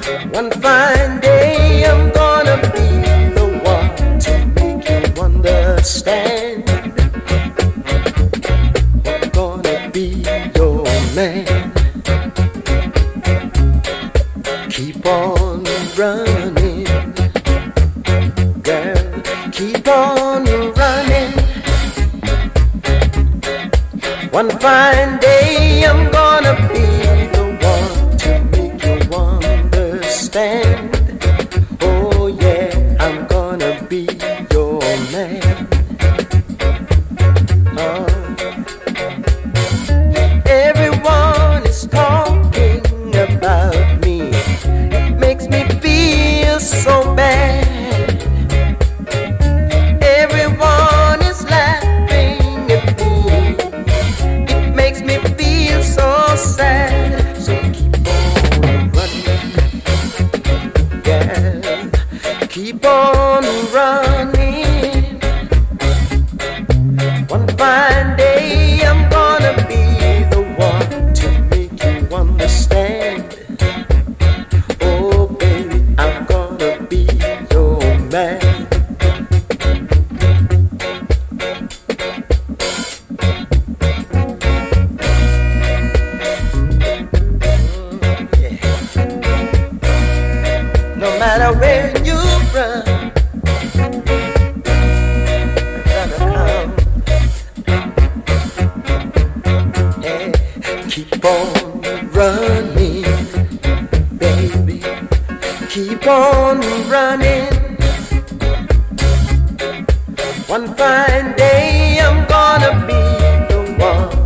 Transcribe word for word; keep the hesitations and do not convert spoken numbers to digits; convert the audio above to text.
One fine day I'm gonna be the one to make you understand. I'm gonna be your man. Keep on running, girl, keep on running. One fine day I'm gonna be the one to make you understand. Oh yeah, I'm gonna be your man. Oh. Everyone is talking about me. It makes me feel so bad. Everyone is laughing at me. It makes me feel so sad. So keep on running, yeah. Keep on running. One fine day I'm gonna be the one to make you understand. Oh baby, I'm gonna be your man. No matter where you run, I'm gonna come. Yeah, keep on running, baby. Keep on running. One fine day I'm gonna be the one